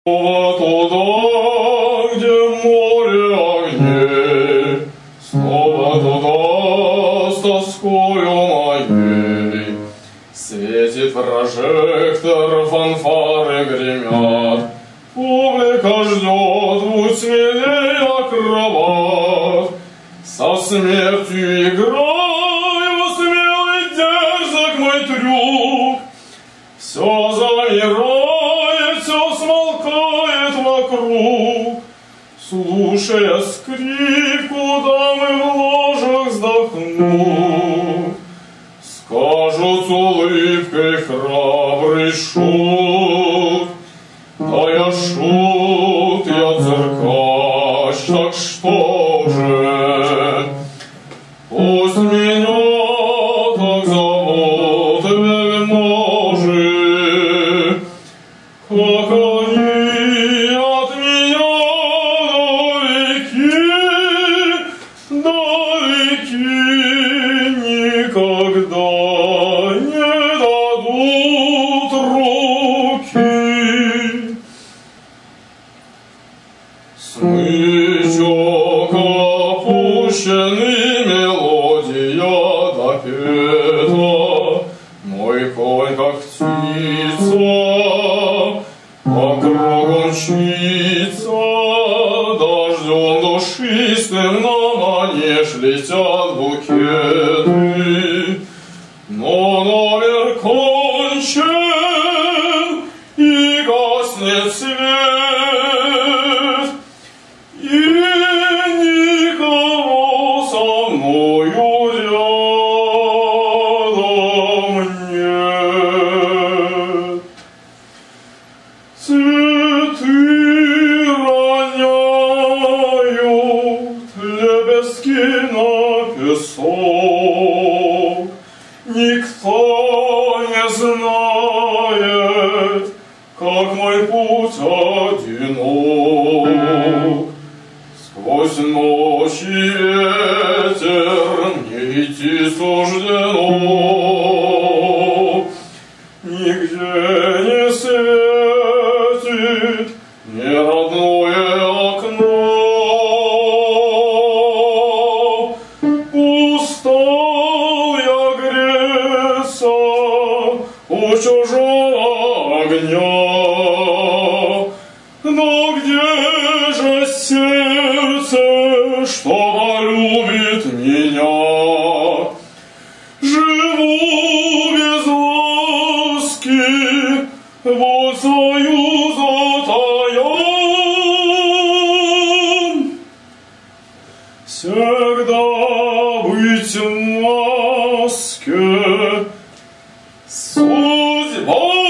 Туда, где море огней, снова туда с тоскою моей. Светит прожектор, фанфары гремят, публика ждет, будь смелей, акробат. Со смертью играю, смелый дерзок мой трюк, все замирает, все смолкает вокруг. Слушая скрипку, дамы в ложах вздохнут, скажут с улыбкой храбрый шут. Да я шут, я циркач, так что же? Пусть меня так зовут вельможи, как они от меня далеки, никогда не дадут руки. Смычок опущенный, мелодия допета, мой конь как птица, по кругу мчится, дождем душистым на манеж летят букеты. Но номер кончен, и гаснет свет, и никого со мною рядом нет. Цветы роняют лепестки на песок, никто не знает, как мой путь одинок. Сквозь ночь и ветер мне идти суждено, нигде не светит ни родное окно. Устал я греться у чужого огня, но где же сердце, что полюбит меня? Живу без ласки, вот союза таям. Всегда быть в маске, судьба.